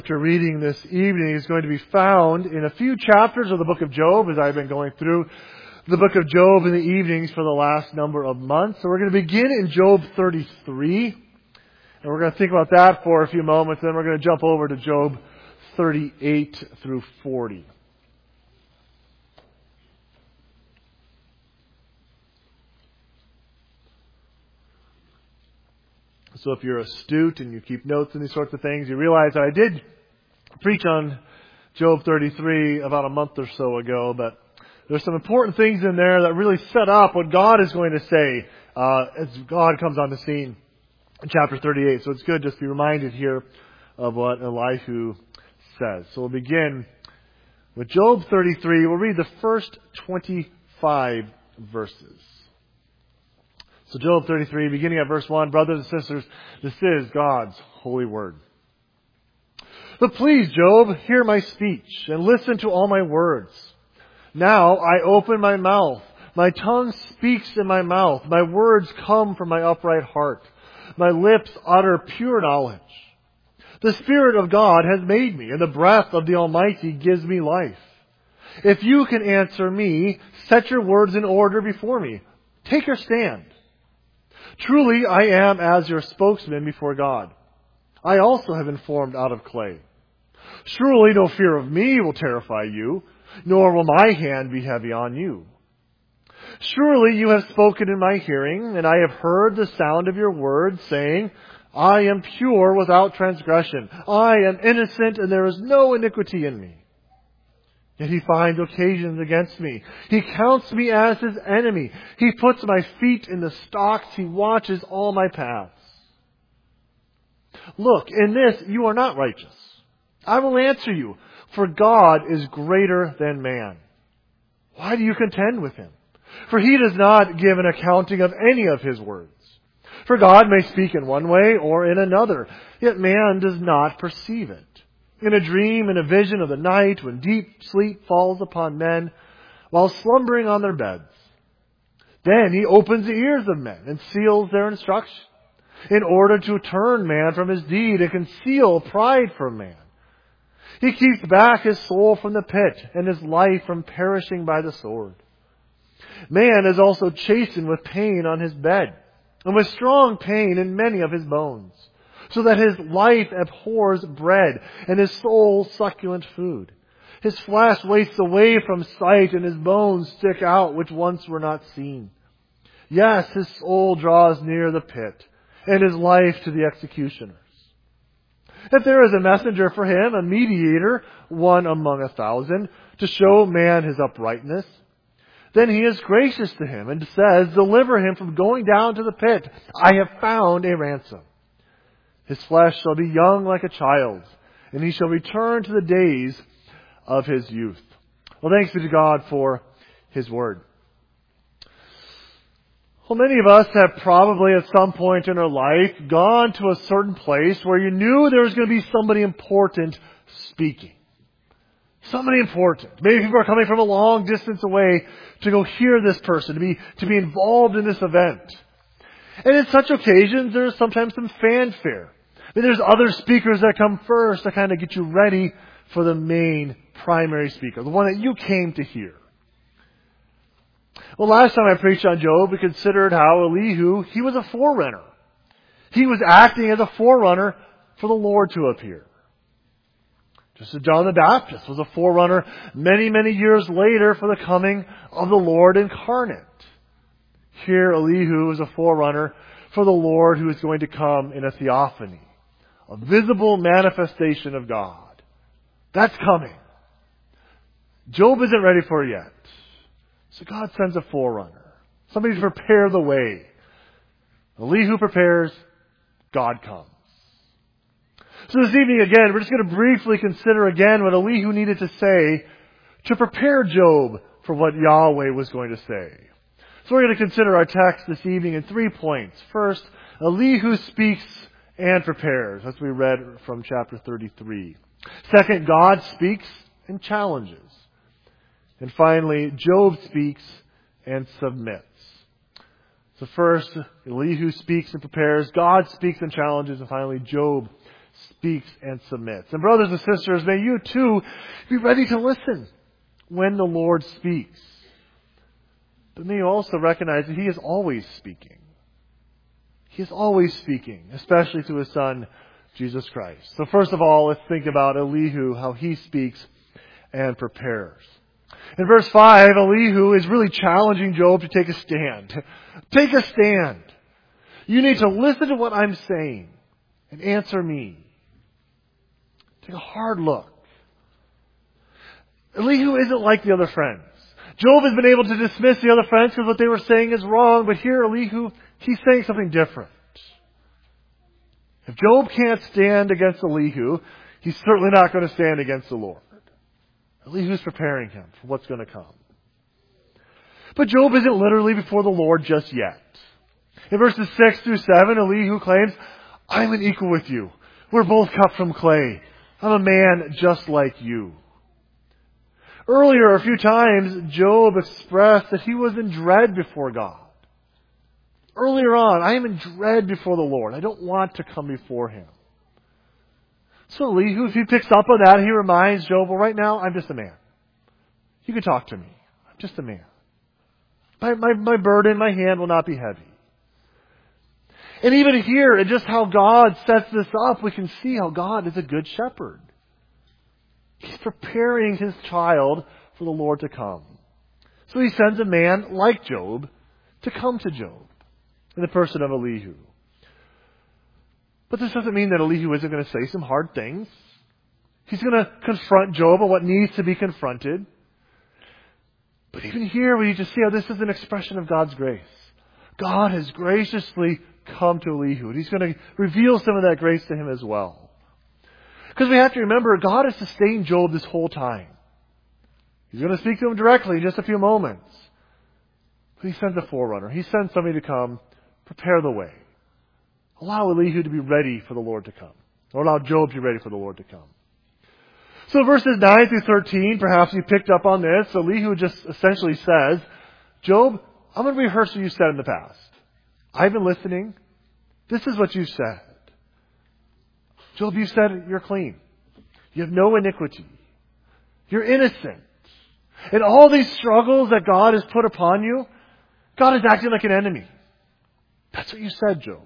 Scripture reading this evening is going to be found in a few chapters of the book of Job, as I've been going through the book of Job in the evenings for the last number of months. So we're going to begin in Job 33, and we're going to think about that for a few moments, then we're going to jump over to Job 38 through 40. So if you're astute and you keep notes and these sorts of things, you realize that I did preach on Job 33 about a month or so ago, but there's some important things in there that really set up what God is going to say as God comes on the scene in chapter 38. So it's good just to be reminded here of what Elihu says. So we'll begin with Job 33. We'll read the first 25 verses. So Job 33, beginning at verse 1, brothers and sisters, this is God's holy word. But please, Job, hear my speech and listen to all my words. Now I open my mouth. My tongue speaks in my mouth. My words come from my upright heart. My lips utter pure knowledge. The Spirit of God has made me, and the breath of the Almighty gives me life. If you can answer me, set your words in order before me. Take your stand. Truly, I am as your spokesman before God. I also have been formed out of clay. Surely no fear of me will terrify you, nor will my hand be heavy on you. Surely you have spoken in my hearing, and I have heard the sound of your words, saying, I am pure without transgression. I am innocent, and there is no iniquity in me. Yet he finds occasions against me. He counts me as his enemy. He puts my feet in the stocks. He watches all my paths. Look, in this you are not righteous. I will answer you, for God is greater than man. Why do you contend with him? For he does not give an accounting of any of his words. For God may speak in one way or in another, yet man does not perceive it. In a dream, in a vision of the night, when deep sleep falls upon men, while slumbering on their beds. Then he opens the ears of men and seals their instruction, in order to turn man from his deed and conceal pride from man. He keeps back his soul from the pit and his life from perishing by the sword. Man is also chastened with pain on his bed, and with strong pain in many of his bones, so that his life abhors bread, and his soul succulent food. His flesh wastes away from sight, and his bones stick out which once were not seen. Yes, his soul draws near the pit, and his life to the executioners. If there is a messenger for him, a mediator, one among 1,000, to show man his uprightness, then he is gracious to him, and says, deliver him from going down to the pit. I have found a ransom. His flesh shall be young like a child's, and he shall return to the days of his youth. Well, thanks be to God for his word. Well, many of us have probably at some point in our life gone to a certain place where you knew there was going to be somebody important speaking. Somebody important. Maybe people are coming from a long distance away to go hear this person, to be involved in this event. And in such occasions, there's sometimes some fanfare. There's other speakers that come first to kind of get you ready for the main primary speaker, the one that you came to hear. Well, last time I preached on Job, we considered how Elihu, he was a forerunner. He was acting as a forerunner for the Lord to appear. Just as John the Baptist was a forerunner many, many years later for the coming of the Lord incarnate. Here, Elihu is a forerunner for the Lord who is going to come in a theophany, a visible manifestation of God. That's coming. Job isn't ready for it yet. So God sends a forerunner, somebody to prepare the way. Elihu prepares, God comes. So this evening again, we're just going to briefly consider again what Elihu needed to say to prepare Job for what Yahweh was going to say. So we're going to consider our text this evening in 3 points. First, Elihu speaks and prepares, as we read from chapter 33. Second, God speaks and challenges. And finally, Job speaks and submits. So first, Elihu speaks and prepares. God speaks and challenges. And finally, Job speaks and submits. And brothers and sisters, may you too be ready to listen when the Lord speaks. But may you also recognize that He is always speaking. He is always speaking, especially to His Son, Jesus Christ. So first of all, let's think about Elihu, how he speaks and prepares. In verse 5, Elihu is really challenging Job to take a stand. Take a stand. You need to listen to what I'm saying and answer me. Take a hard look. Elihu isn't like the other friends. Job has been able to dismiss the other friends because what they were saying is wrong, but here Elihu, he's saying something different. If Job can't stand against Elihu, he's certainly not going to stand against the Lord. Elihu's preparing him for what's going to come. But Job isn't literally before the Lord just yet. In verses 6 through 7, Elihu claims, I'm an equal with you. We're both cut from clay. I'm a man just like you. Earlier, a few times, Job expressed that he was in dread before God. Earlier on, I am in dread before the Lord. I don't want to come before Him. So Elihu, if he picks up on that, he reminds Job, well, right now, I'm just a man. You can talk to me. I'm just a man. My burden, my hand will not be heavy. And even here, in just how God sets this up, we can see how God is a good shepherd. He's preparing His child for the Lord to come. So He sends a man like Job to come to Job in the person of Elihu. But this doesn't mean that Elihu isn't going to say some hard things. He's going to confront Job on what needs to be confronted. But even here, we need to see how this is an expression of God's grace. God has graciously come to Elihu, and He's going to reveal some of that grace to him as well. Because we have to remember, God has sustained Job this whole time. He's going to speak to him directly in just a few moments. But He sends a forerunner. He sends somebody to come, prepare the way. Allow Elihu to be ready for the Lord to come. Or allow Job to be ready for the Lord to come. So verses 9 through 13, perhaps you picked up on this. Elihu just essentially says, Job, I'm going to rehearse what you said in the past. I've been listening. This is what you said. Job, you said you're clean. You have no iniquity. You're innocent. And all these struggles that God has put upon you, God is acting like an enemy. That's what you said, Job.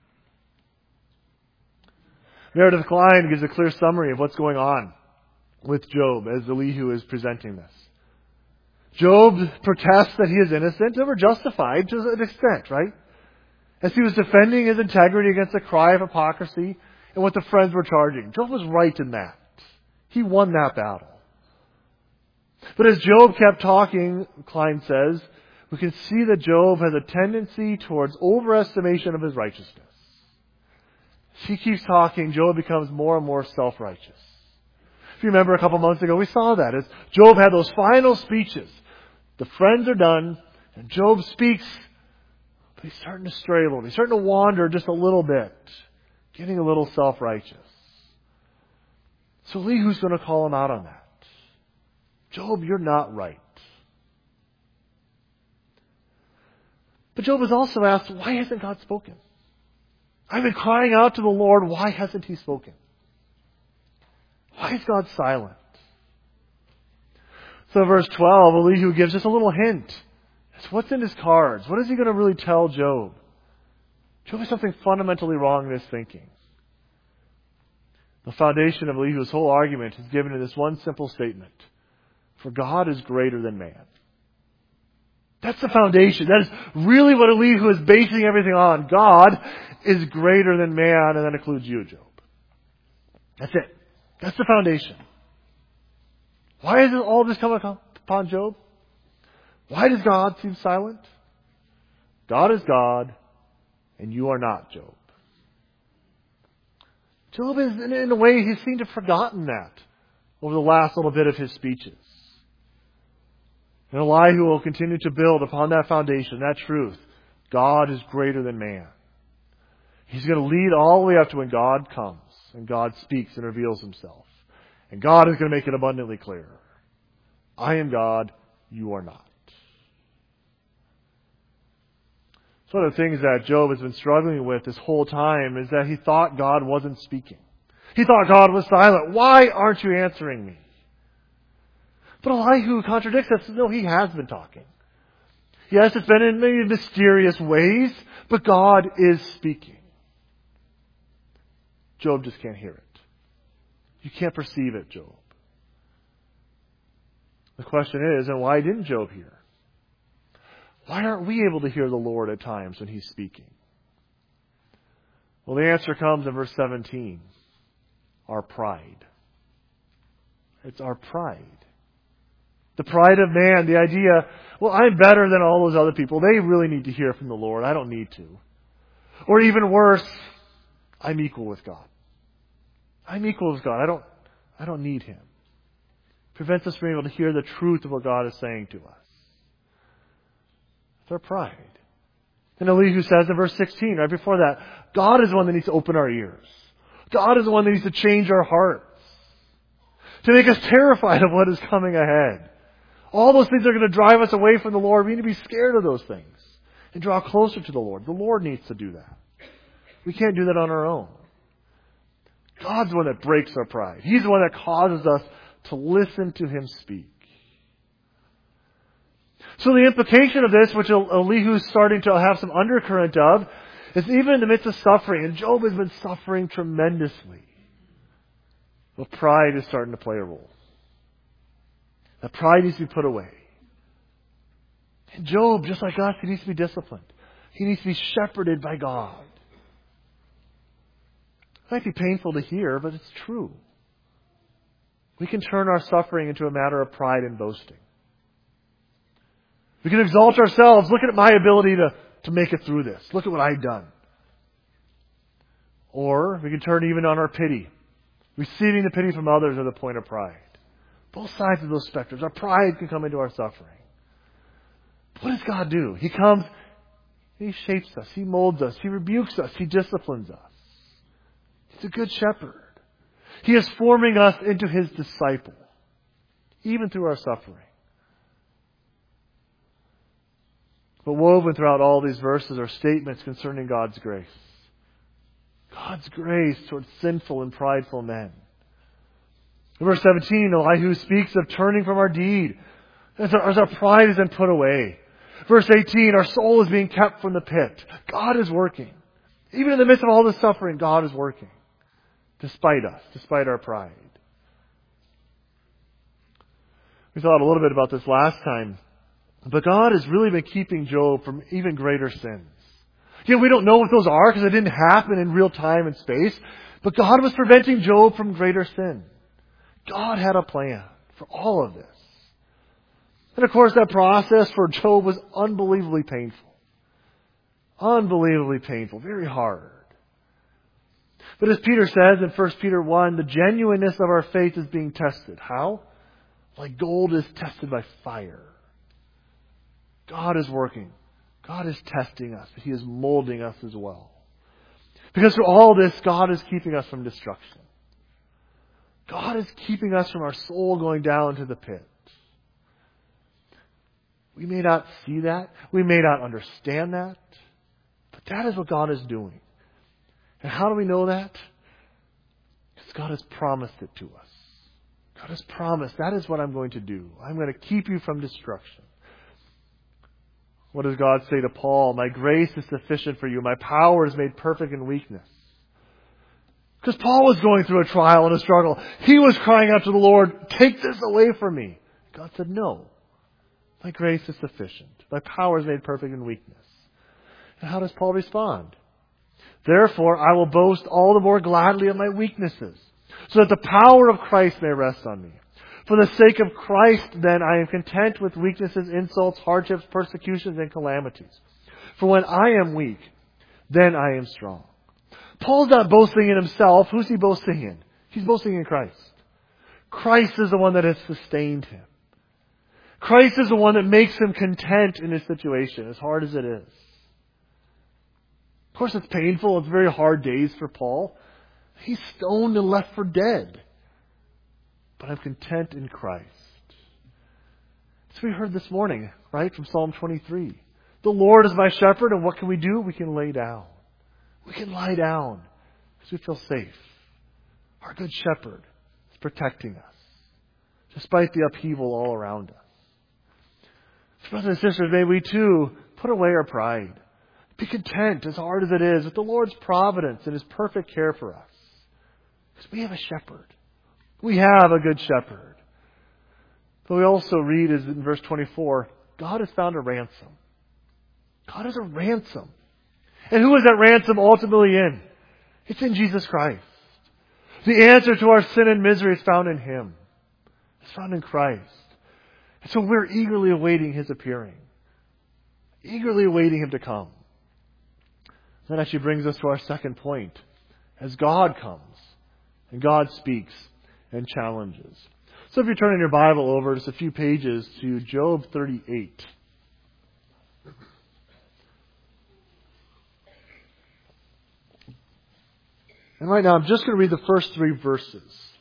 Meredith Klein gives a clear summary of what's going on with Job as Elihu is presenting this. Job protests that he is innocent and were justified to an extent, right? As he was defending his integrity against the cry of hypocrisy and what the friends were charging. Job was right in that. He won that battle. But as Job kept talking, Klein says, we can see that Job has a tendency towards overestimation of his righteousness. As he keeps talking, Job becomes more and more self-righteous. If you remember a couple months ago, we saw that as Job had those final speeches. The friends are done, and Job speaks, but he's starting to stray a little. He's starting to wander just a little bit, getting a little self-righteous. So Elihu's going to call him out on that. Job, you're not right. But Job is also asked, why hasn't God spoken? I've been crying out to the Lord, why hasn't He spoken? Why is God silent? So verse 12, Elihu gives us a little hint. It's what's in his cards. What is he going to really tell Job? Job has something fundamentally wrong in his thinking. The foundation of Elihu's whole argument is given in this one simple statement. For God is greater than man. That's the foundation. That is really what Elihu is basing everything on. God is greater than man, and that includes you, Job. That's it. That's the foundation. Why has all this come upon Job? Why does God seem silent? God is God, and you are not, Job. Job is, in a way, he seemed to have forgotten that over the last little bit of his speeches. And Elihu will continue to build upon that foundation, that truth. God is greater than man. He's going to lead all the way up to when God comes and God speaks and reveals Himself. And God is going to make it abundantly clear. I am God, you are not. So one of the things that Job has been struggling with this whole time is that he thought God wasn't speaking. He thought God was silent. Why aren't you answering me? But Elihu contradicts us. No, he has been talking. Yes, it's been in maybe mysterious ways, but God is speaking. Job just can't hear it. You can't perceive it, Job. The question is, and why didn't Job hear? Why aren't we able to hear the Lord at times when He's speaking? Well, the answer comes in verse 17. Our pride. It's our pride. The pride of man, the idea, well, I'm better than all those other people. They really need to hear from the Lord. I don't need to. Or even worse, I'm equal with God. I'm equal with God. I don't need Him. Prevents us from being able to hear the truth of what God is saying to us. It's our pride. And Elihu says in verse 16, right before that, God is the one that needs to open our ears. God is the one that needs to change our hearts. To make us terrified of what is coming ahead. All those things are going to drive us away from the Lord. We need to be scared of those things and draw closer to the Lord. The Lord needs to do that. We can't do that on our own. God's the one that breaks our pride. He's the one that causes us to listen to Him speak. So the implication of this, which Elihu is starting to have some undercurrent of, is even in the midst of suffering, and Job has been suffering tremendously, but pride is starting to play a role. That pride needs to be put away. And Job, just like us, he needs to be disciplined. He needs to be shepherded by God. It might be painful to hear, but it's true. We can turn our suffering into a matter of pride and boasting. We can exalt ourselves. Look at my ability to make it through this. Look at what I've done. Or we can turn even on our pity. Receiving the pity from others at the point of pride. Both sides of those spectrums. Our pride can come into our suffering. What does God do? He comes, He shapes us. He molds us. He rebukes us. He disciplines us. He's a good shepherd. He is forming us into His disciple. Even through our suffering. But woven throughout all these verses are statements concerning God's grace. God's grace towards sinful and prideful men. In verse 17, Elihu speaks of turning from our deed as our pride is then put away. Verse 18, our soul is being kept from the pit. God is working. Even in the midst of all this suffering, God is working. Despite us, despite our pride. We thought a little bit about this last time. But God has really been keeping Job from even greater sins. We don't know what those are because it didn't happen in real time and space. But God was preventing Job from greater sin. God had a plan for all of this. And of course that process for Job was unbelievably painful. Unbelievably painful. Very hard. But as Peter says in 1 Peter 1, the genuineness of our faith is being tested. How? Like gold is tested by fire. God is working. God is testing us. He is molding us as well. Because through all this, God is keeping us from destruction. God is keeping us from our soul going down to the pit. We may not see that. We may not understand that. But that is what God is doing. And how do we know that? Because God has promised it to us. God has promised, that is what I'm going to do. I'm going to keep you from destruction. What does God say to Paul? My grace is sufficient for you. My power is made perfect in weakness. Because Paul was going through a trial and a struggle. He was crying out to the Lord, take this away from me. God said, no. My grace is sufficient. My power is made perfect in weakness. And how does Paul respond? Therefore, I will boast all the more gladly of my weaknesses, so that the power of Christ may rest on me. For the sake of Christ, then, I am content with weaknesses, insults, hardships, persecutions, and calamities. For when I am weak, then I am strong. Paul's not boasting in himself. Who's he boasting in? He's boasting in Christ. Christ is the one that has sustained him. Christ is the one that makes him content in his situation, as hard as it is. Of course, it's painful. It's very hard days for Paul. He's stoned and left for dead. But I'm content in Christ. That's what we heard this morning, right, from Psalm 23. The Lord is my shepherd, and what can we do? We can lay down. We can lie down because we feel safe. Our good shepherd is protecting us, despite the upheaval all around us. So brothers and sisters, may we too put away our pride. Be content, as hard as it is, with the Lord's providence and His perfect care for us. Because we have a shepherd. We have a good shepherd. But we also read, as in verse 24, God has found a ransom. God is a ransom. And who is that ransom ultimately in? It's in Jesus Christ. The answer to our sin and misery is found in Him. It's found in Christ. And so we're eagerly awaiting His appearing. Eagerly awaiting Him to come. That actually brings us to our second point. As God comes, and God speaks and challenges. So if you turn in your Bible over just a few pages to Job 38. And right now I'm just going to read the first 3 verses.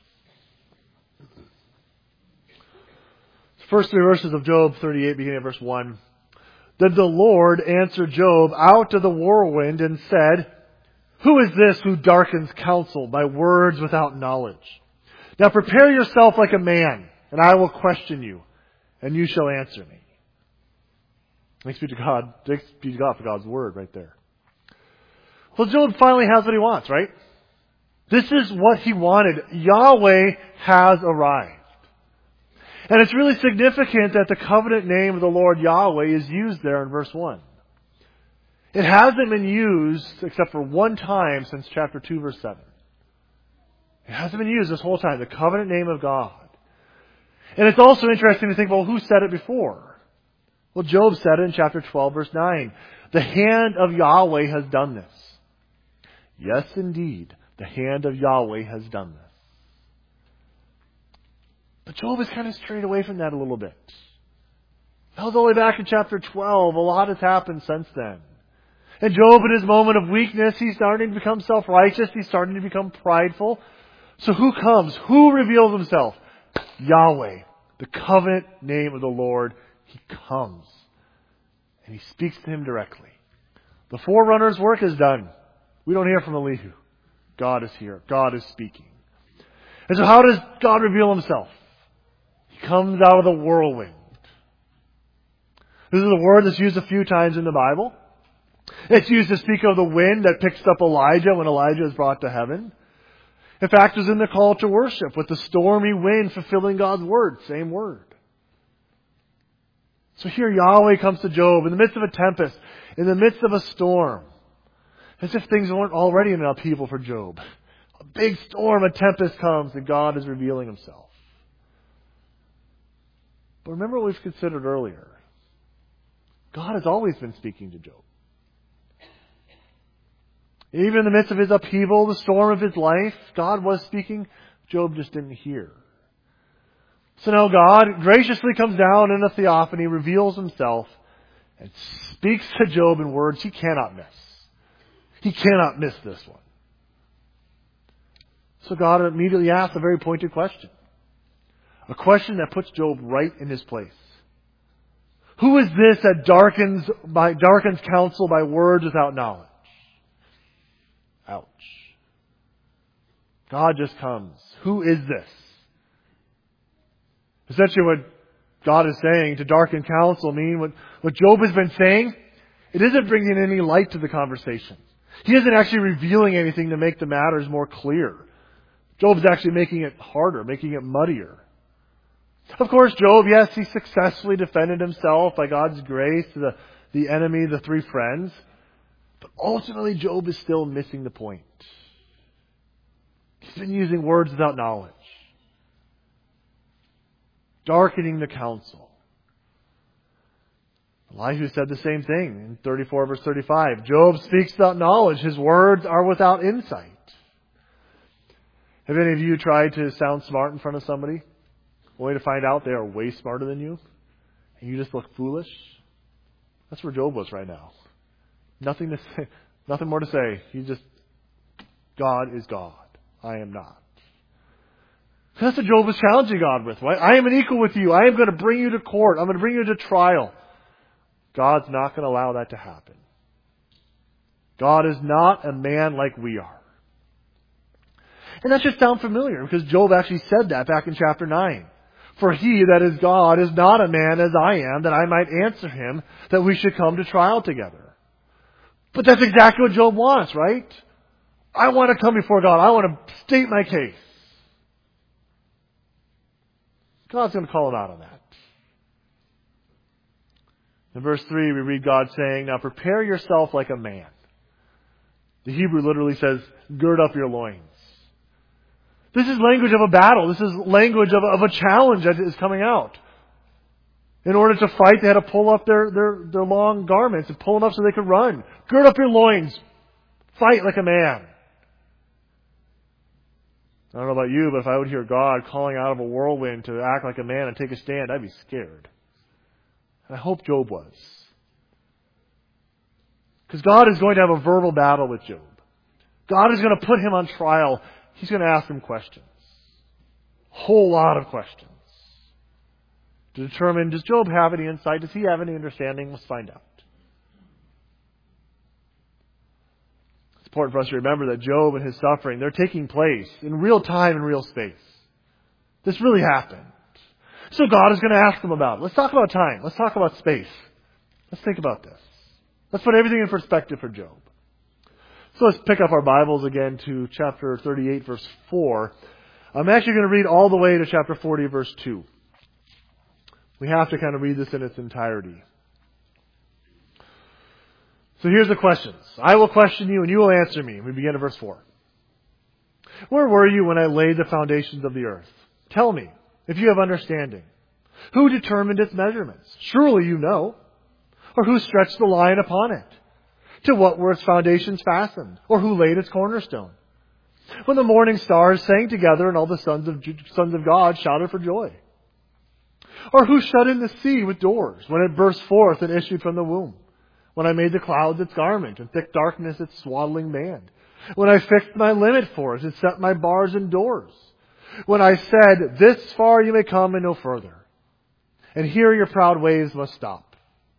The first 3 verses of Job 38, beginning at verse 1. Then the Lord answered Job out of the whirlwind and said, Who is this who darkens counsel by words without knowledge? Now prepare yourself like a man, and I will question you, and you shall answer me. Thanks be to God. Thanks be to God for God's word right there. Well, Job finally has what he wants, right? This is what he wanted. Yahweh has arrived. And it's really significant that the covenant name of the Lord Yahweh is used there in verse 1. It hasn't been used except for one time since chapter 2, verse 7. It hasn't been used this whole time, the covenant name of God. And it's also interesting to think, well, who said it before? Well, Job said it in chapter 12, verse 9. The hand of Yahweh has done this. Yes, indeed, the hand of Yahweh has done this. But Job has kind of strayed away from that a little bit. That was only back in chapter 12. A lot has happened since then. And Job, in his moment of weakness, he's starting to become self-righteous. He's starting to become prideful. So who comes? Who reveals himself? Yahweh, the covenant name of the Lord. He comes. And he speaks to him directly. The forerunner's work is done. We don't hear from Elihu. God is here. God is speaking. And so how does God reveal himself? He comes out of the whirlwind. This is a word that's used a few times in the Bible. It's used to speak of the wind that picks up Elijah when Elijah is brought to heaven. In fact, it's in the call to worship with the stormy wind fulfilling God's word. Same word. So here Yahweh comes to Job in the midst of a tempest, in the midst of a storm. As if things weren't already in an upheaval for Job. A big storm, a tempest comes, and God is revealing himself. But remember what we've considered earlier. God has always been speaking to Job. Even in the midst of his upheaval, the storm of his life, God was speaking. Job just didn't hear. So now God graciously comes down in a theophany, reveals himself, and speaks to Job in words he cannot miss. He cannot miss this one. So God immediately asks a very pointed question. A question that puts Job right in his place. Who is this that darkens counsel by words without knowledge? Ouch. God just comes. Who is this? Essentially what God is saying to darken counsel mean what Job has been saying, it isn't bringing any light to the conversation. He isn't actually revealing anything to make the matters more clear. Job's actually making it harder, making it muddier. Of course, Job, yes, he successfully defended himself by God's grace to the enemy, the 3 friends. But ultimately, Job is still missing the point. He's been using words without knowledge. Darkening the counsel. Elihu said the same thing in 34 verse 35. Job speaks without knowledge. His words are without insight. Have any of you tried to sound smart in front of somebody, only to find out they are way smarter than you, and you just look foolish? That's where Job was right now. Nothing to say, nothing more to say. God is God. I am not. That's what Job was challenging God with, right? I am an equal with you. I am going to bring you to court. I'm going to bring you to trial. God's not going to allow that to happen. God is not a man like we are. And that should sound familiar because Job actually said that back in chapter 9. For he, that is God, is not a man as I am, that I might answer him, that we should come to trial together. But that's exactly what Job wants, right? I want to come before God. I want to state my case. God's going to call him out on that. In verse 3, we read God saying, now prepare yourself like a man. The Hebrew literally says, gird up your loins. This is language of a battle. This is language of a challenge that is coming out. In order to fight, they had to pull up their long garments and pull them up so they could run. Gird up your loins. Fight like a man. I don't know about you, but if I would hear God calling out of a whirlwind to act like a man and take a stand, I'd be scared. And I hope Job was. Because God is going to have a verbal battle with Job. God is going to put him on trial. He's going to ask him questions. A whole lot of questions. To determine, does Job have any insight? Does he have any understanding? Let's find out. It's important for us to remember that Job and his suffering, they're taking place in real time and real space. This really happened. So God is going to ask him about it. Let's talk about time. Let's talk about space. Let's think about this. Let's put everything in perspective for Job. So let's pick up our Bibles again to chapter 38, verse 4. I'm actually going to read all the way to chapter 40, verse 2. We have to kind of read this in its entirety. So here's the questions. I will question you and you will answer me. We begin at verse 4. Where were you when I laid the foundations of the earth? Tell me, if you have understanding. Who determined its measurements? Surely you know. Or who stretched the line upon it? To what were its foundations fastened? Or who laid its cornerstone? When the morning stars sang together and all the sons of God shouted for joy. Or who shut in the sea with doors when it burst forth and issued from the womb? When I made the clouds its garment and thick darkness its swaddling band? When I fixed my limit for it and set my bars and doors? When I said, this far you may come and no further, and here your proud waves must stop?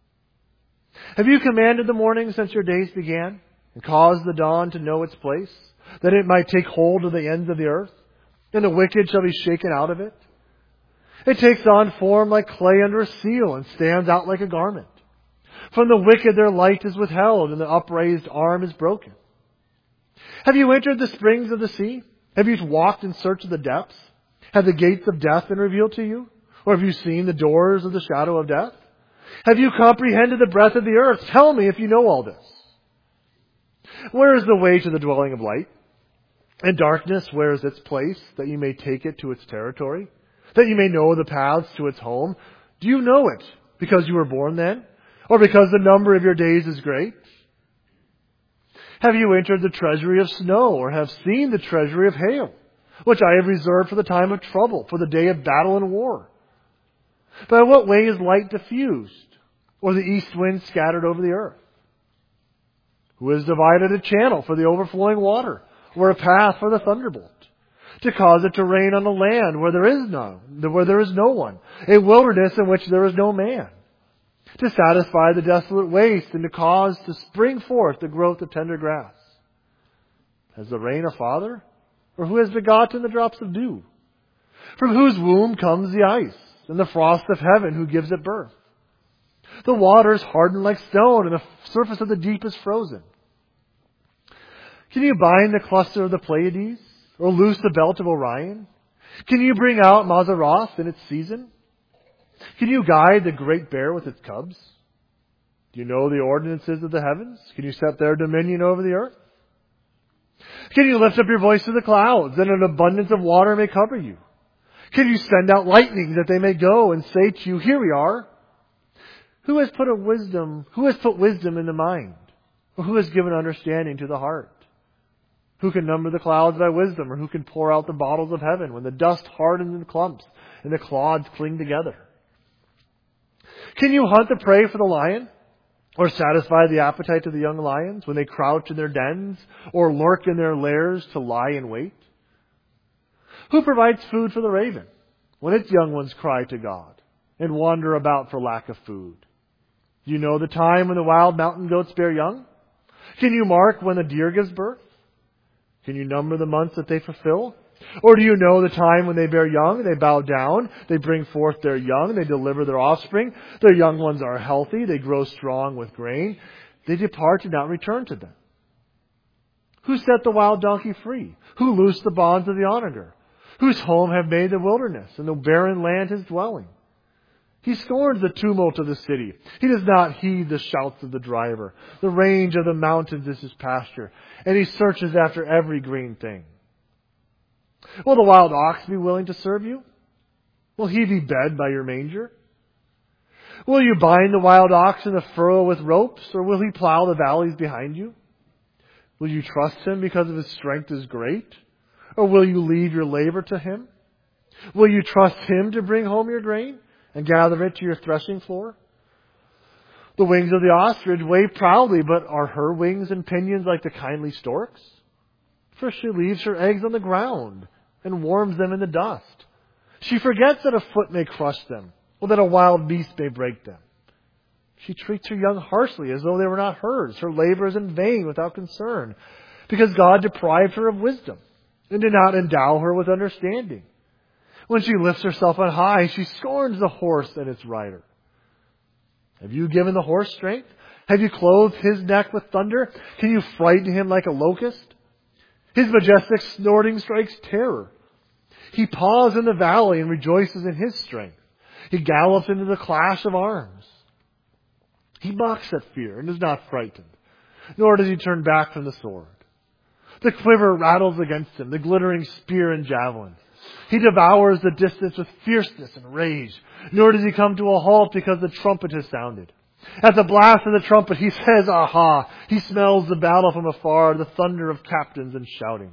Have you commanded the morning since your days began, and caused the dawn to know its place, that it might take hold of the ends of the earth, and the wicked shall be shaken out of it? It takes on form like clay under a seal, and stands out like a garment. From the wicked their light is withheld, and the upraised arm is broken. Have you entered the springs of the sea? Have you walked in search of the depths? Have the gates of death been revealed to you? Or have you seen the doors of the shadow of death? Have you comprehended the breadth of the earth? Tell me if you know all this. Where is the way to the dwelling of light? And darkness, where is its place, that you may take it to its territory? That you may know the paths to its home? Do you know it because you were born then? Or because the number of your days is great? Have you entered the treasury of snow, or have seen the treasury of hail, which I have reserved for the time of trouble, for the day of battle and war? By what way is light diffused, or the east wind scattered over the earth? Who has divided a channel for the overflowing water, or a path for the thunderbolt, to cause it to rain on the land where there is no one, a wilderness in which there is no man, to satisfy the desolate waste, and to cause to spring forth the growth of tender grass? Has the rain a father? Or who has begotten the drops of dew? From whose womb comes the ice, and the frost of heaven, who gives it birth? The waters harden like stone, and the surface of the deep is frozen. Can you bind the cluster of the Pleiades, or loose the belt of Orion? Can you bring out Mazaroth in its season? Can you guide the great bear with its cubs? Do you know the ordinances of the heavens? Can you set their dominion over the earth? Can you lift up your voice to the clouds, that an abundance of water may cover you? Can you send out lightning, that they may go and say to you, here we are? Who has put wisdom in the mind? Or who has given understanding to the heart? Who can number the clouds by wisdom, or who can pour out the bottles of heaven when the dust hardens in clumps and the clods cling together? Can you hunt the prey for the lion, or satisfy the appetite of the young lions when they crouch in their dens, or lurk in their lairs to lie in wait? Who provides food for the raven when its young ones cry to God and wander about for lack of food? Do you know the time when the wild mountain goats bear young? Can you mark when the deer gives birth? Can you number the months that they fulfill? Or do you know the time when they bear young? They bow down. They bring forth their young. They deliver their offspring. Their young ones are healthy. They grow strong with grain. They depart and not return to them. Who set the wild donkey free? Who loosed the bonds of the onager? Whose home have made the wilderness, and the barren land his dwelling? He scorns the tumult of the city. He does not heed the shouts of the driver. The range of the mountains is his pasture, and he searches after every green thing. Will the wild ox be willing to serve you? Will he be bed by your manger? Will you bind the wild ox in the furrow with ropes, or will he plow the valleys behind you? Will you trust him because of his strength is great? Or will you leave your labor to him? Will you trust him to bring home your grain and gather it to your threshing floor? The wings of the ostrich wave proudly, but are her wings and pinions like the kindly stork's? For she leaves her eggs on the ground and warms them in the dust. She forgets that a foot may crush them, or that a wild beast may break them. She treats her young harshly as though they were not hers. Her labor is in vain without concern, because God deprived her of wisdom and did not endow her with understanding. When she lifts herself on high, she scorns the horse and its rider. Have you given the horse strength? Have you clothed his neck with thunder? Can you frighten him like a locust? His majestic snorting strikes terror. He paws in the valley and rejoices in his strength. He gallops into the clash of arms. He mocks at fear and is not frightened, nor does he turn back from the sword. The quiver rattles against him, the glittering spear and javelin. He devours the distance with fierceness and rage, nor does he come to a halt because the trumpet has sounded. At the blast of the trumpet, he says, "Aha!" He smells the battle from afar, the thunder of captains and shouting.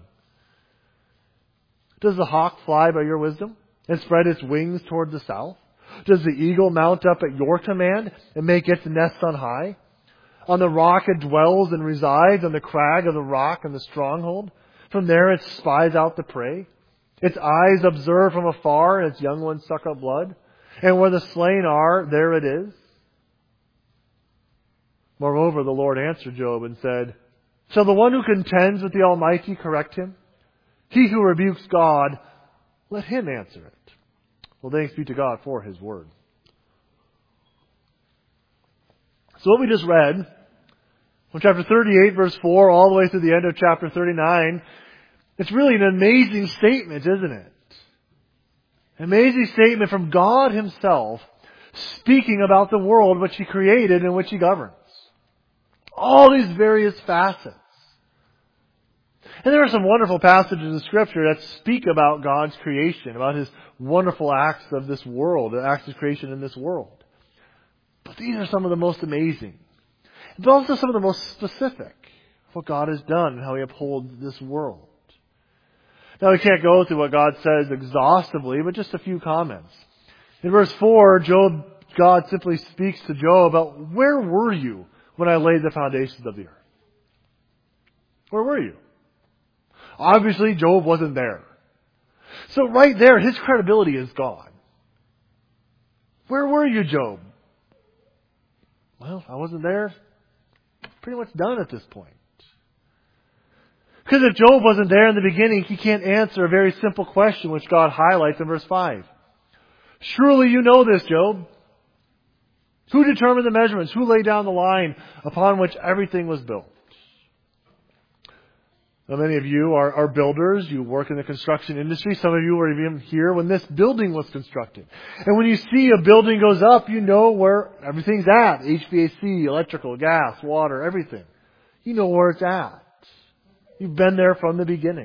Does the hawk fly by your wisdom and spread its wings toward the south? Does the eagle mount up at your command and make its nest on high? On the rock it dwells and resides, on the crag of the rock and the stronghold. From there it spies out the prey. Its eyes observe from afar, and its young ones suck up blood. And where the slain are, there it is. Moreover, the Lord answered Job and said, "Shall the one who contends with the Almighty correct him? He who rebukes God, let him answer it." Well, thanks be to God for His Word. So what we just read, from chapter 38, verse 4, all the way to the end of chapter 39, it's really an amazing statement, isn't it? An amazing statement from God Himself, speaking about the world which He created and which He governs. All these various facets. And there are some wonderful passages in Scripture that speak about God's creation, about His wonderful acts of this world, the acts of creation in this world. But these are some of the most amazing. But also some of the most specific of what God has done and how He upholds this world. Now we can't go through what God says exhaustively, but just a few comments. In verse 4, God simply speaks to Job about, where were you when I laid the foundations of the earth? Where were you? Obviously, Job wasn't there. So right there, his credibility is gone. Where were you, Job? Well, I wasn't there. Pretty much done at this point. Because if Job wasn't there in the beginning, he can't answer a very simple question which God highlights in verse 5. Surely you know this, Job. Who determined the measurements? Who laid down the line upon which everything was built? Now, many of you are builders. You work in the construction industry. Some of you were even here when this building was constructed. And when you see a building goes up, you know where everything's at. HVAC, electrical, gas, water, everything. You know where it's at. You've been there from the beginning.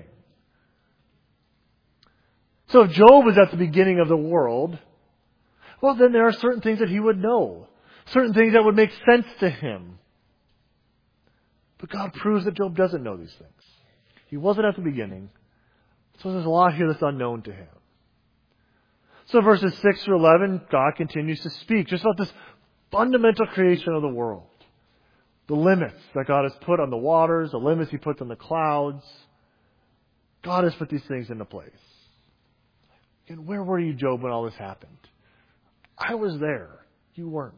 So if Job was at the beginning of the world, well, then there are certain things that he would know. Certain things that would make sense to him. But God proves that Job doesn't know these things. He wasn't at the beginning. So there's a lot here that's unknown to him. So verses 6 through 11, God continues to speak just about this fundamental creation of the world. The limits that God has put on the waters, the limits He puts on the clouds. God has put these things into place. And where were you, Job, when all this happened? I was there. You weren't.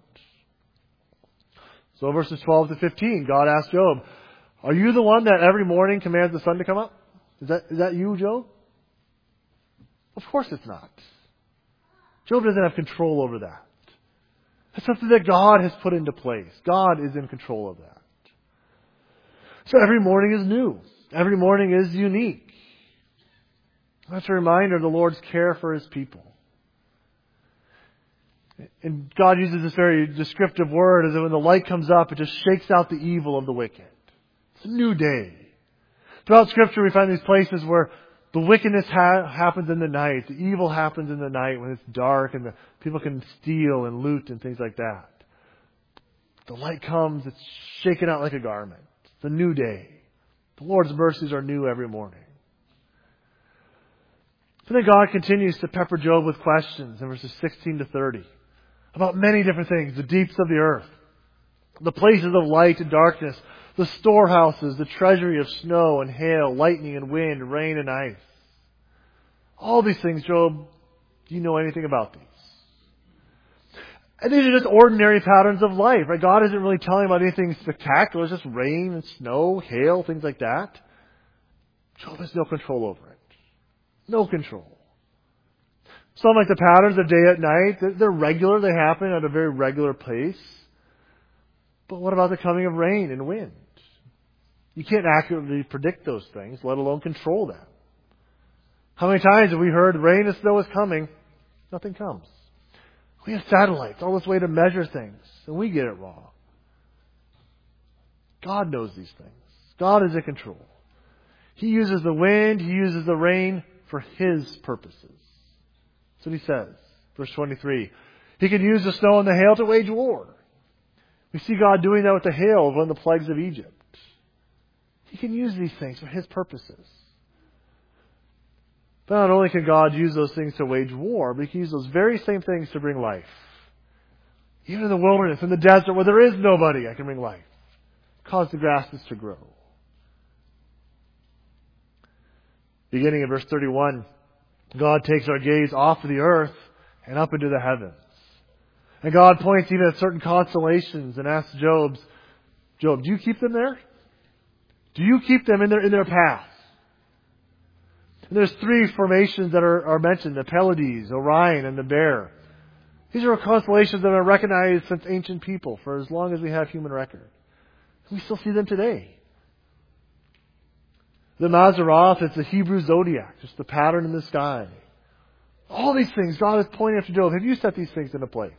So verses 12 to 15, God asked Job, are you the one that every morning commands the sun to come up? Is that you, Job? Of course it's not. Job doesn't have control over that. That's something that God has put into place. God is in control of that. So every morning is new. Every morning is unique. That's a reminder of the Lord's care for His people. And God uses this very descriptive word as that when the light comes up, it just shakes out the evil of the wicked. It's a new day. Throughout Scripture, we find these places where the wickedness happens in the night. The evil happens in the night when it's dark and the people can steal and loot and things like that. The light comes, it's shaken out like a garment. It's a new day. The Lord's mercies are new every morning. So then God continues to pepper Job with questions in verses 16 to 30 about many different things. The deeps of the earth, the places of light and darkness, the storehouses, the treasury of snow and hail, lightning and wind, rain and ice. All these things, Job, do you know anything about these? And these are just ordinary patterns of life, right? God isn't really telling about anything spectacular. It's just rain and snow, hail, things like that. Job has no control over it. No control. Some like the patterns of day at night. They're regular. They happen at a very regular pace. But what about the coming of rain and wind? You can't accurately predict those things, let alone control them. How many times have we heard rain and snow is coming? Nothing comes. We have satellites, all this way to measure things, and we get it wrong. God knows these things. God is in control. He uses the wind, He uses the rain for His purposes. That's what He says. Verse 23. He can use the snow and the hail to wage war. We see God doing that with the hail of one of the plagues of Egypt. He can use these things for His purposes. But not only can God use those things to wage war, but He can use those very same things to bring life. Even in the wilderness, in the desert, where there is nobody, I can bring life. Cause the grasses to grow. Beginning in verse 31, God takes our gaze off of the earth and up into the heavens. And God points even at certain constellations and asks Job, do you keep them there? Do you keep them in their path? And there's three formations that are mentioned, the Pleiades, Orion, and the Bear. These are constellations that are recognized since ancient people for as long as we have human record. We still see them today. The Mazzaroth, it's the Hebrew zodiac, just the pattern in the sky. All these things, God is pointing after Job. Have you set these things into place?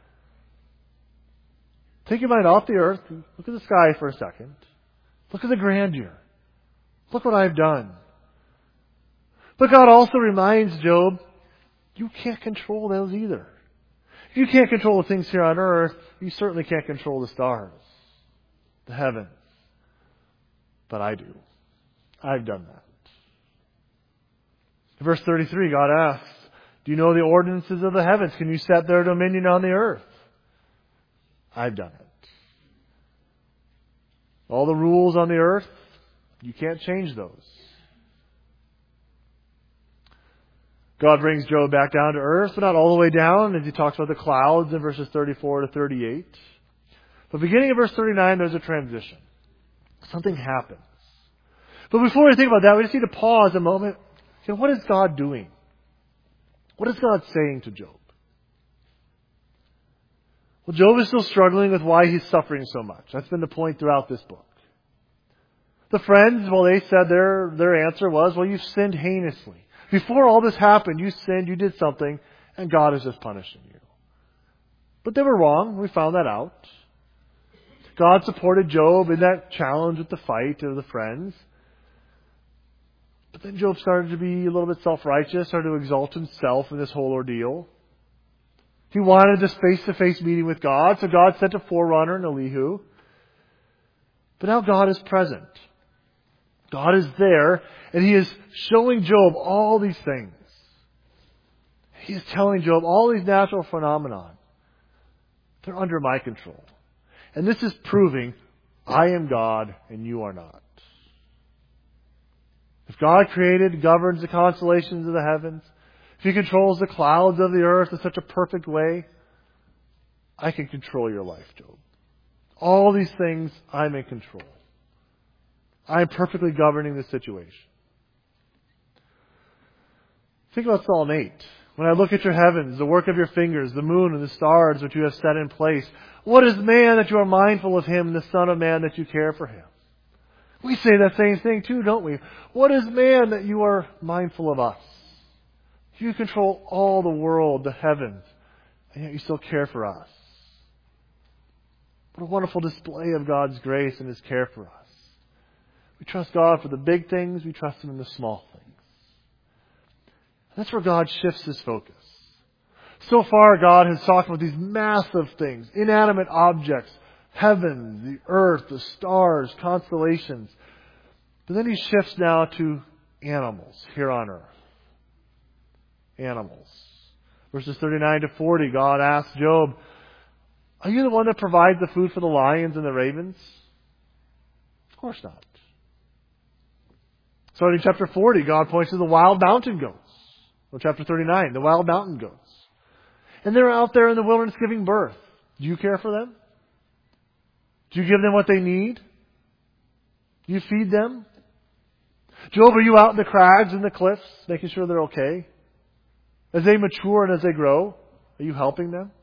Take your mind off the earth. Look at the sky for a second. Look at the grandeur. Look what I've done. But God also reminds Job, you can't control those either. If you can't control the things here on earth, you certainly can't control the stars, the heavens. But I do. I've done that. In verse 33, God asks, do you know the ordinances of the heavens? Can you set their dominion on the earth? I've done it. All the rules on the earth, you can't change those. God brings Job back down to earth, but not all the way down, as He talks about the clouds in verses 34 to 38. But beginning of verse 39, there's a transition. Something happens. But before we think about that, we just need to pause a moment. What is God doing? What is God saying to Job? Well, Job is still struggling with why he's suffering so much. That's been the point throughout this book. The friends, well, they said their answer was, well, you've sinned heinously. Before all this happened, you sinned, you did something, and God is just punishing you. But they were wrong. We found that out. God supported Job in that challenge with the fight of the friends. But then Job started to be a little bit self-righteous, started to exalt himself in this whole ordeal. He wanted this face-to-face meeting with God, so God sent a forerunner in Elihu. But now God is present. God is there, and He is showing Job all these things. He is telling Job all these natural phenomena. They're under my control. And this is proving I am God and you are not. If God created, governs the constellations of the heavens, if He controls the clouds of the earth in such a perfect way, I can control your life, Job. All these things, I'm in control. I'm perfectly governing the situation. Think about Psalm 8. When I look at your heavens, the work of your fingers, the moon and the stars which you have set in place, what is man that you are mindful of him, the son of man that you care for him? We say that same thing too, don't we? What is man that you are mindful of us? You control all the world, the heavens, and yet you still care for us. What a wonderful display of God's grace and His care for us. We trust God for the big things, we trust Him in the small things. That's where God shifts His focus. So far, God has talked about these massive things, inanimate objects, heaven, the earth, the stars, constellations. But then He shifts now to animals here on earth. Animals. Verses 39 to 40, God asks Job, are you the one that provides the food for the lions and the ravens? Of course not. Starting chapter 40, God points to the wild mountain goats. Well, chapter 39, the wild mountain goats. And they're out there in the wilderness giving birth. Do you care for them? Do you give them what they need? Do you feed them? Job, are you out in the crags and the cliffs, making sure they're okay? As they mature and as they grow, are you helping them?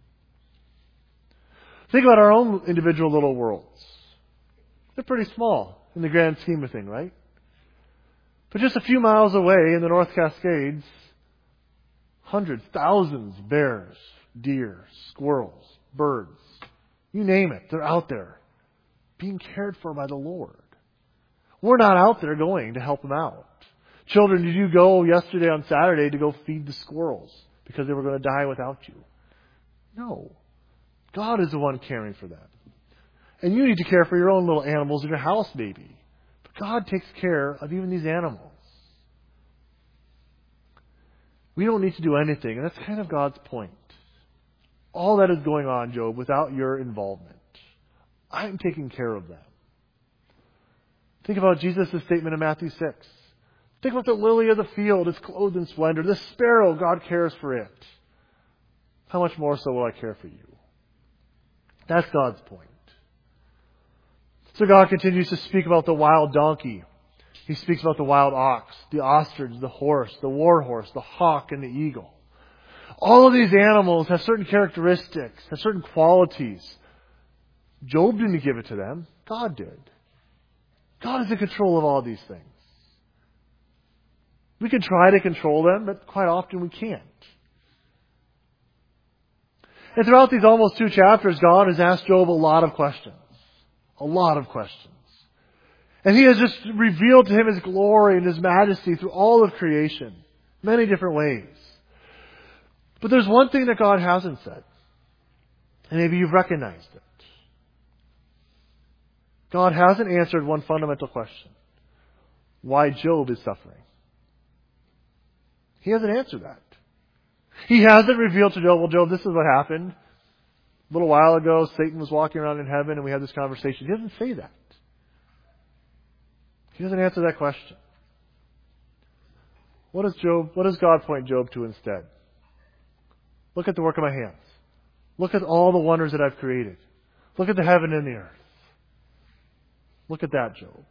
Think about our own individual little worlds. They're pretty small in the grand scheme of things, right? But just a few miles away in the North Cascades, hundreds, thousands of bears, deer, squirrels, birds, you name it, they're out there being cared for by the Lord. We're not out there going to help them out. Children, did you go yesterday on Saturday to go feed the squirrels because they were going to die without you? No. God is the one caring for them. And you need to care for your own little animals in your house, maybe. But God takes care of even these animals. We don't need to do anything, and that's kind of God's point. All that is going on, Job, without your involvement. I'm taking care of them. Think about Jesus' statement in Matthew 6. Think about the lily of the field, its clothed in splendor. The sparrow, God cares for it. How much more so will I care for you? That's God's point. So God continues to speak about the wild donkey. He speaks about the wild ox, the ostrich, the horse, the war horse, the hawk, and the eagle. All of these animals have certain characteristics, have certain qualities. Job didn't give it to them. God did. God is in control of all these things. We can try to control them, but quite often we can't. And throughout these almost 2 chapters, God has asked Job a lot of questions. A lot of questions. And He has just revealed to him His glory and His majesty through all of creation. Many different ways. But there's one thing that God hasn't said. And maybe you've recognized it. God hasn't answered one fundamental question. Why Job is suffering. He hasn't answered that. He hasn't revealed to Job, well, Job, this is what happened. A little while ago, Satan was walking around in heaven and we had this conversation. He doesn't say that. He doesn't answer that question. What does God point Job to instead? Look at the work of my hands. Look at all the wonders that I've created. Look at the heaven and the earth. Look at that, Job.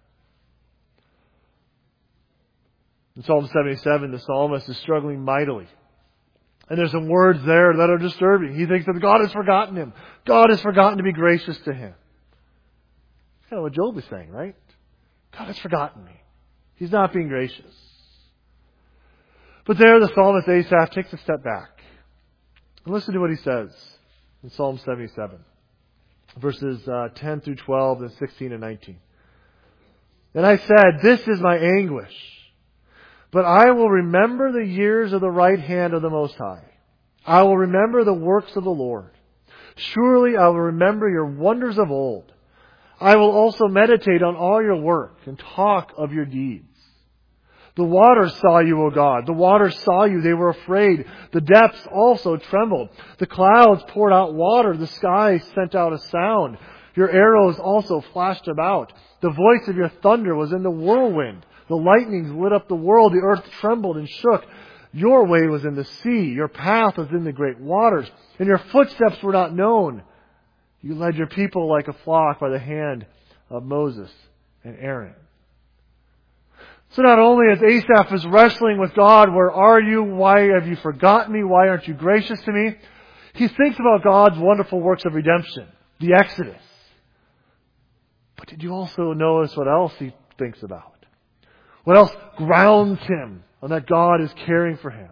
In Psalm 77, the psalmist is struggling mightily. And there's some words there that are disturbing. He thinks that God has forgotten him. God has forgotten to be gracious to him. That's kind of what Job is saying, right? God has forgotten me. He's not being gracious. But there the psalmist Asaph takes a step back. And listen to what he says in Psalm 77. Verses 10 through 12 and 16 and 19. And I said, this is my anguish. But I will remember the years of the right hand of the Most High. I will remember the works of the Lord. Surely I will remember your wonders of old. I will also meditate on all your work and talk of your deeds. The waters saw you, O God. The waters saw you. They were afraid. The depths also trembled. The clouds poured out water. The sky sent out a sound. Your arrows also flashed about. The voice of your thunder was in the whirlwind. The lightnings lit up the world. The earth trembled and shook. Your way was in the sea. Your path was in the great waters. And your footsteps were not known. You led your people like a flock by the hand of Moses and Aaron. So not only as Asaph is wrestling with God, where are you? Why have you forgotten me? Why aren't you gracious to me? He thinks about God's wonderful works of redemption, the Exodus. But did you also notice what else he thinks about? What else grounds him on that God is caring for him?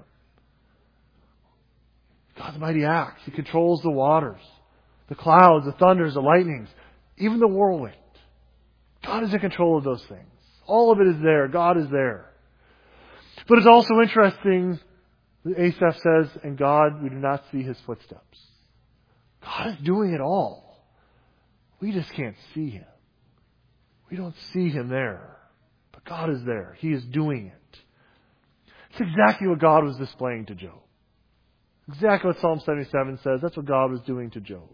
God's mighty acts. He controls the waters, the clouds, the thunders, the lightnings, even the whirlwind. God is in control of those things. All of it is there. God is there. But it's also interesting that Asaph says, and God, we do not see His footsteps. God is doing it all. We just can't see Him. We don't see Him there. But God is there. He is doing it. It's exactly what God was displaying to Job. Exactly what Psalm 77 says. That's what God was doing to Job.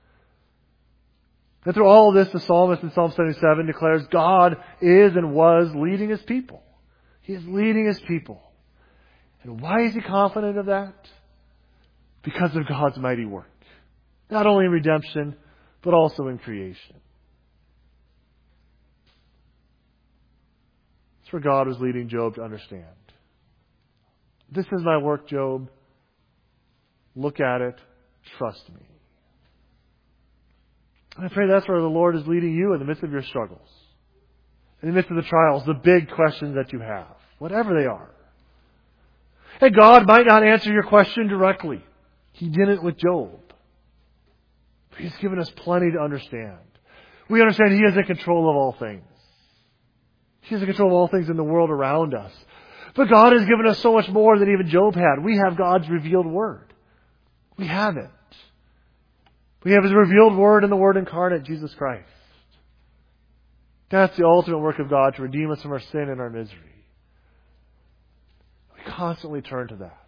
And through all of this, the psalmist in Psalm 77 declares God is and was leading His people. He is leading His people. And why is he confident of that? Because of God's mighty work. Not only in redemption, but also in creation. That's where God was leading Job to understand. This is my work, Job. Look at it. Trust me. And I pray that's where the Lord is leading you in the midst of your struggles. In the midst of the trials, the big questions that you have. Whatever they are. And God might not answer your question directly. He didn't with Job. But He's given us plenty to understand. We understand He is in control of all things. He is in control of all things in the world around us. But God has given us so much more than even Job had. We have God's revealed Word. We have it. We have His revealed Word and the Word incarnate, Jesus Christ. That's the ultimate work of God to redeem us from our sin and our misery. We constantly turn to that.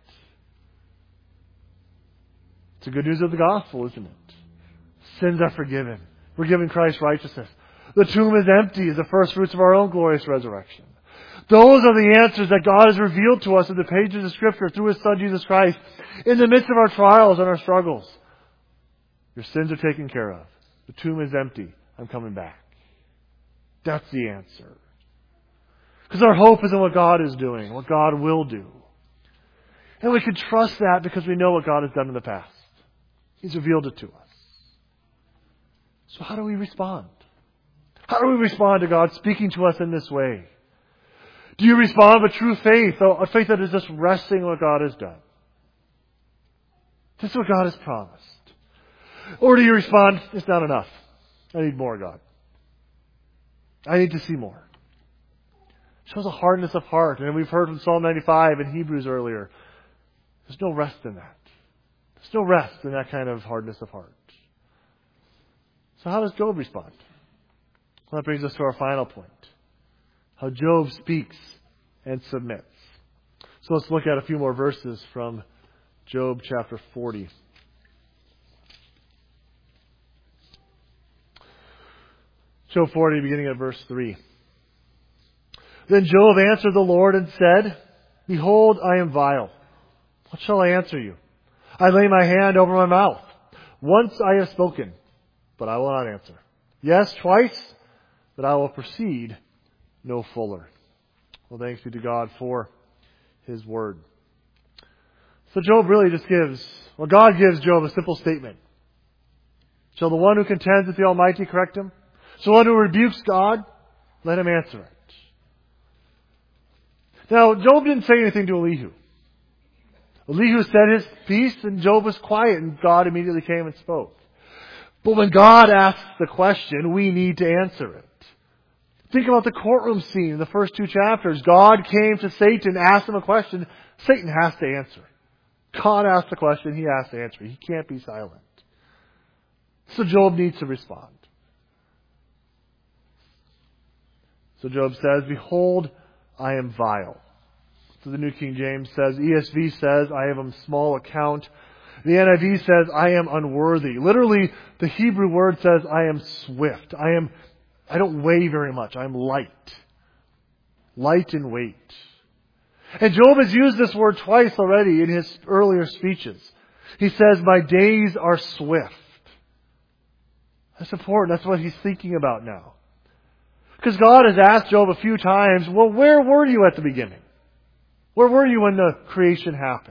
It's the good news of the gospel, isn't it? Sins are forgiven. We're given Christ's righteousness. The tomb is empty as the first fruits of our own glorious resurrection. Those are the answers that God has revealed to us in the pages of Scripture through His Son, Jesus Christ, in the midst of our trials and our struggles. Your sins are taken care of. The tomb is empty. I'm coming back. That's the answer. Because our hope is in what God is doing, what God will do. And we can trust that because we know what God has done in the past. He's revealed it to us. So how do we respond? How do we respond to God speaking to us in this way? Do you respond with true faith, a faith that is just resting in what God has done? This is what God has promised. Or do you respond, it's not enough. I need more, God. I need to see more. It shows a hardness of heart. And we've heard from Psalm 95 and Hebrews earlier. There's no rest in that. There's no rest in that kind of hardness of heart. So how does Job respond? Well, that brings us to our final point. How Job speaks and submits. So let's look at a few more verses from Job chapter 40. Job 40, beginning at verse 3. Then Job answered the Lord and said, Behold, I am vile. What shall I answer you? I lay my hand over my mouth. Once I have spoken, but I will not answer. Yes, twice, but I will proceed no fuller. Well, thanks be to God for His Word. So Job really just God gives Job a simple statement. Shall the one who contends with the Almighty correct him? Shall the one who rebukes God, let him answer it. Now, Job didn't say anything to Elihu. Elihu said his piece and Job was quiet and God immediately came and spoke. But when God asks the question, we need to answer it. Think about the courtroom scene in the first 2 chapters. God came to Satan, asked him a question. Satan has to answer. God asked the question, he has to answer. He can't be silent. So Job needs to respond. So Job says, Behold, I am vile. So the New King James says, ESV says, I am of small account. The NIV says, I am unworthy. Literally, the Hebrew word says, I am swift. I don't weigh very much. I'm light. Light in weight. And Job has used this word twice already in his earlier speeches. He says, my days are swift. That's important. That's what he's thinking about now. Because God has asked Job a few times, well, where were you at the beginning? Where were you when the creation happened?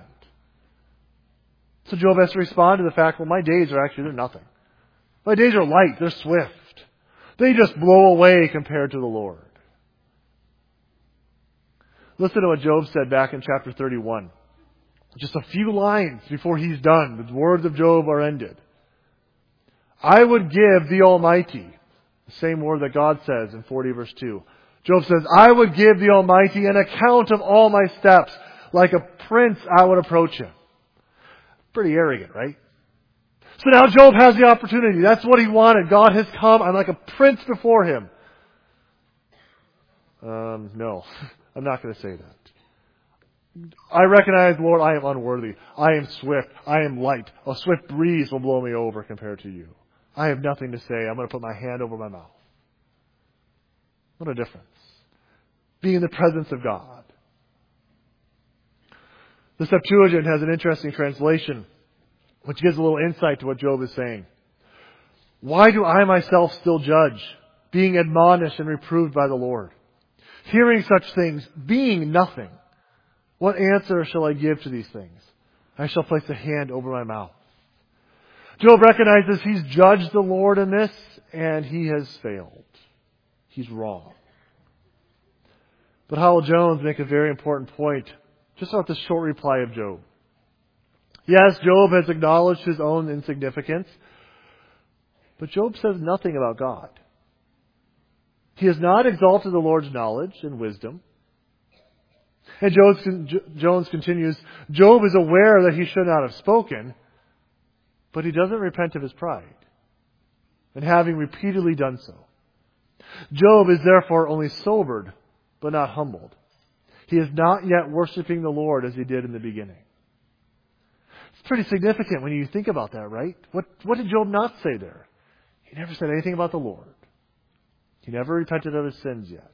So Job has to respond to the fact, well, my days are actually, they're nothing. My days are light, they're swift. They just blow away compared to the Lord. Listen to what Job said back in chapter 31. Just a few lines before he's done. The words of Job are ended. I would give the Almighty, the same word that God says in 40 verse 2. Job says, I would give the Almighty an account of all my steps. Like a prince, I would approach Him. Pretty arrogant, right? So now Job has the opportunity. That's what he wanted. God has come. I'm like a prince before Him. No, I'm not going to say that. I recognize, Lord, I am unworthy. I am swift. I am light. A swift breeze will blow me over compared to you. I have nothing to say. I'm going to put my hand over my mouth. What a difference. Being in the presence of God. The Septuagint has an interesting translation which gives a little insight to what Job is saying. Why do I myself still judge, being admonished and reproved by the Lord? Hearing such things, being nothing, what answer shall I give to these things? I shall place a hand over my mouth. Job recognizes he's judged the Lord in this, and he has failed. He's wrong. But Howell Jones makes a very important point just about this short reply of Job. Yes, Job has acknowledged his own insignificance, but Job says nothing about God. He has not exalted the Lord's knowledge and wisdom. And Jones continues, Job is aware that he should not have spoken, but he doesn't repent of his pride, and having repeatedly done so. Job is therefore only sobered, but not humbled. He is not yet worshiping the Lord as he did in the beginning. It's pretty significant when you think about that, right? What did Job not say there? He never said anything about the Lord. He never repented of his sins yet.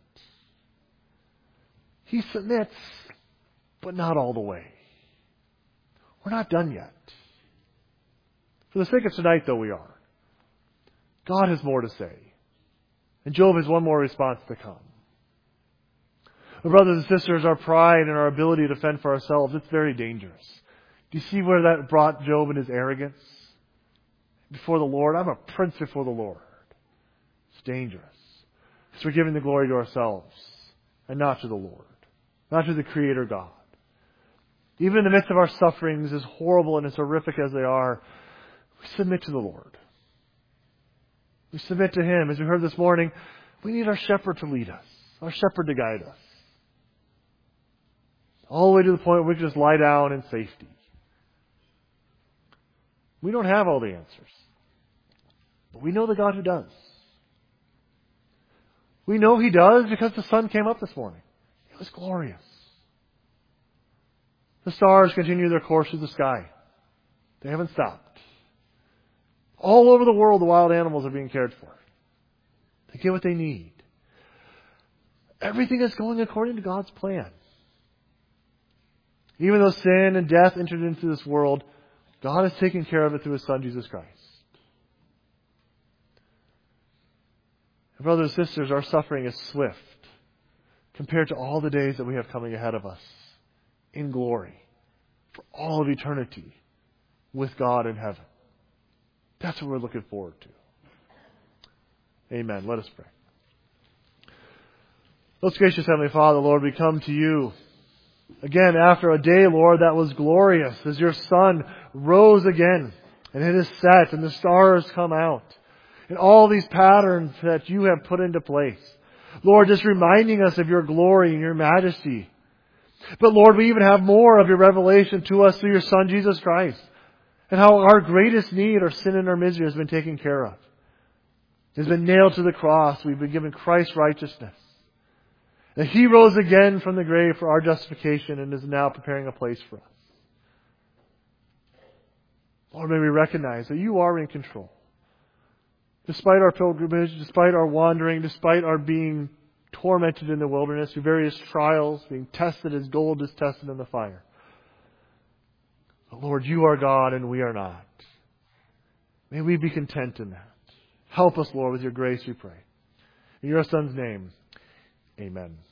He submits, but not all the way. We're not done yet. For the sake of tonight, though, we are. God has more to say. And Job has one more response to come. But brothers and sisters, our pride and our ability to fend for ourselves, it's very dangerous. Do you see where that brought Job in his arrogance? Before the Lord, I'm a prince before the Lord. It's dangerous. Because we're giving the glory to ourselves and not to the Lord, not to the Creator God. Even in the midst of our sufferings, as horrible and as horrific as they are, we submit to the Lord. We submit to Him. As we heard this morning, we need our shepherd to lead us, our shepherd to guide us. All the way to the point where we can just lie down in safety. We don't have all the answers. But we know the God who does. We know He does because the sun came up this morning. It was glorious. The stars continue their course through the sky. They haven't stopped. All over the world, the wild animals are being cared for. They get what they need. Everything is going according to God's plan. Even though sin and death entered into this world, God has taken care of it through His Son, Jesus Christ. And brothers and sisters, our suffering is swift compared to all the days that we have coming ahead of us in glory for all of eternity with God in heaven. That's what we're looking forward to. Amen. Let us pray. Most gracious Heavenly Father, Lord, we come to You again after a day, Lord, that was glorious as Your sun rose again and it is set and the stars come out and all these patterns that You have put into place. Lord, just reminding us of Your glory and Your majesty. But Lord, we even have more of Your revelation to us through Your Son, Jesus Christ. And how our greatest need, our sin and our misery, has been taken care of. It has been nailed to the cross. We've been given Christ's righteousness. And He rose again from the grave for our justification and is now preparing a place for us. Lord, may we recognize that You are in control. Despite our pilgrimage, despite our wandering, despite our being tormented in the wilderness through various trials, being tested as gold is tested in the fire. But Lord, You are God and we are not. May we be content in that. Help us, Lord, with Your grace, we pray. In your Son's name, amen.